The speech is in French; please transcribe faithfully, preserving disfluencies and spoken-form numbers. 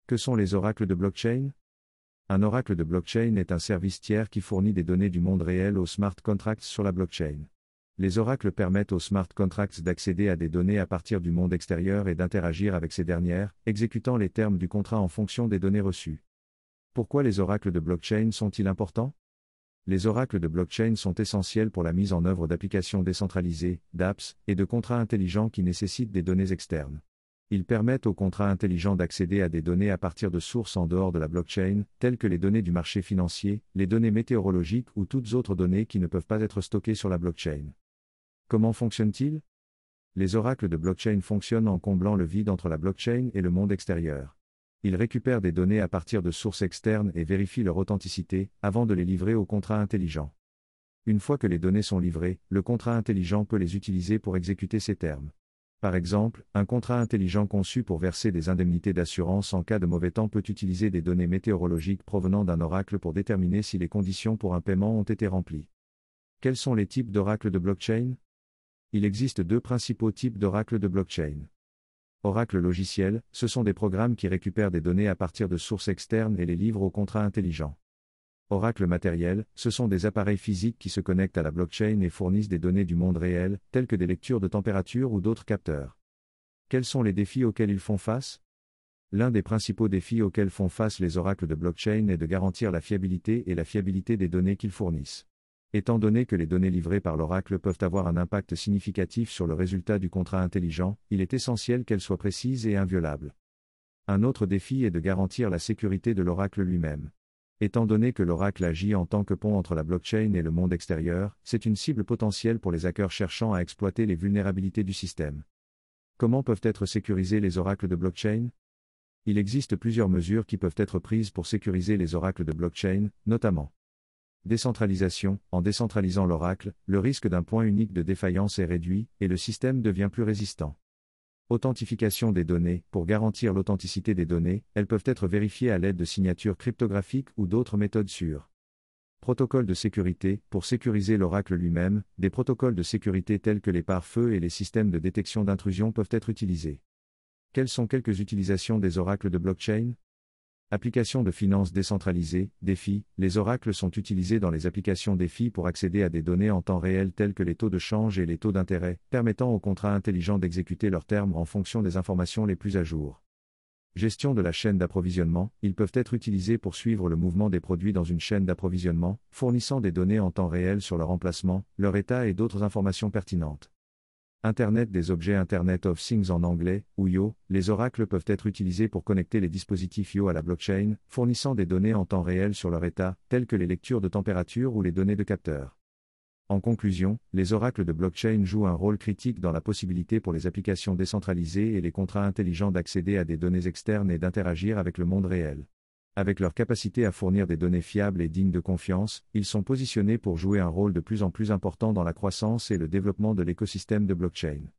Que sont les oracles de blockchain? Un oracle de blockchain est un service tiers qui fournit des données du monde réel aux smart contracts sur la blockchain. Les oracles permettent aux smart contracts d'accéder à des données à partir du monde extérieur et d'interagir avec ces dernières, exécutant les termes du contrat en fonction des données reçues. Pourquoi les oracles de blockchain sont-ils importants? Les oracles de blockchain sont essentiels pour la mise en œuvre d'applications décentralisées, d'apps, et de contrats intelligents qui nécessitent des données externes. Ils permettent aux contrats intelligents d'accéder à des données à partir de sources en dehors de la blockchain, telles que les données du marché financier, les données météorologiques ou toutes autres données qui ne peuvent pas être stockées sur la blockchain. Comment fonctionnent-ils? Les oracles de blockchain fonctionnent en comblant le vide entre la blockchain et le monde extérieur. Ils récupèrent des données à partir de sources externes et vérifient leur authenticité, avant de les livrer au contrat intelligent. Une fois que les données sont livrées, le contrat intelligent peut les utiliser pour exécuter ces termes. Par exemple, un contrat intelligent conçu pour verser des indemnités d'assurance en cas de mauvais temps peut utiliser des données météorologiques provenant d'un oracle pour déterminer si les conditions pour un paiement ont été remplies. Quels sont les types d'oracles de blockchain? Il existe deux principaux types d'oracles de blockchain. Oracles logiciels, ce sont des programmes qui récupèrent des données à partir de sources externes et les livrent au contrat intelligent. Oracles matériels, ce sont des appareils physiques qui se connectent à la blockchain et fournissent des données du monde réel, telles que des lectures de température ou d'autres capteurs. Quels sont les défis auxquels ils font face? L'un des principaux défis auxquels font face les oracles de blockchain est de garantir la fiabilité et la fiabilité des données qu'ils fournissent. Étant donné que les données livrées par l'oracle peuvent avoir un impact significatif sur le résultat du contrat intelligent, il est essentiel qu'elles soient précises et inviolables. Un autre défi est de garantir la sécurité de l'oracle lui-même. Étant donné que l'oracle agit en tant que pont entre la blockchain et le monde extérieur, c'est une cible potentielle pour les hackers cherchant à exploiter les vulnérabilités du système. Comment peuvent être sécurisés les oracles de blockchain? Il existe plusieurs mesures qui peuvent être prises pour sécuriser les oracles de blockchain, notamment décentralisation. En décentralisant l'oracle, le risque d'un point unique de défaillance est réduit, et le système devient plus résistant. Authentification des données. Pour garantir l'authenticité des données, elles peuvent être vérifiées à l'aide de signatures cryptographiques ou d'autres méthodes sûres. Protocole de sécurité. Pour sécuriser l'oracle lui-même, des protocoles de sécurité tels que les pare-feux et les systèmes de détection d'intrusion peuvent être utilisés. Quelles sont quelques utilisations des oracles de blockchain? Applications de finances décentralisées, DeFi. Les oracles sont utilisés dans les applications DeFi pour accéder à des données en temps réel telles que les taux de change et les taux d'intérêt, permettant aux contrats intelligents d'exécuter leurs termes en fonction des informations les plus à jour. Gestion de la chaîne d'approvisionnement. Ils peuvent être utilisés pour suivre le mouvement des produits dans une chaîne d'approvisionnement, fournissant des données en temps réel sur leur emplacement, leur état et d'autres informations pertinentes. Internet des objets Internet of Things en anglais, ou I O, les oracles peuvent être utilisés pour connecter les dispositifs I O à la blockchain, fournissant des données en temps réel sur leur état, telles que les lectures de température ou les données de capteurs. En conclusion, les oracles de blockchain jouent un rôle critique dans la possibilité pour les applications décentralisées et les contrats intelligents d'accéder à des données externes et d'interagir avec le monde réel. Avec leur capacité à fournir des données fiables et dignes de confiance, ils sont positionnés pour jouer un rôle de plus en plus important dans la croissance et le développement de l'écosystème de blockchain.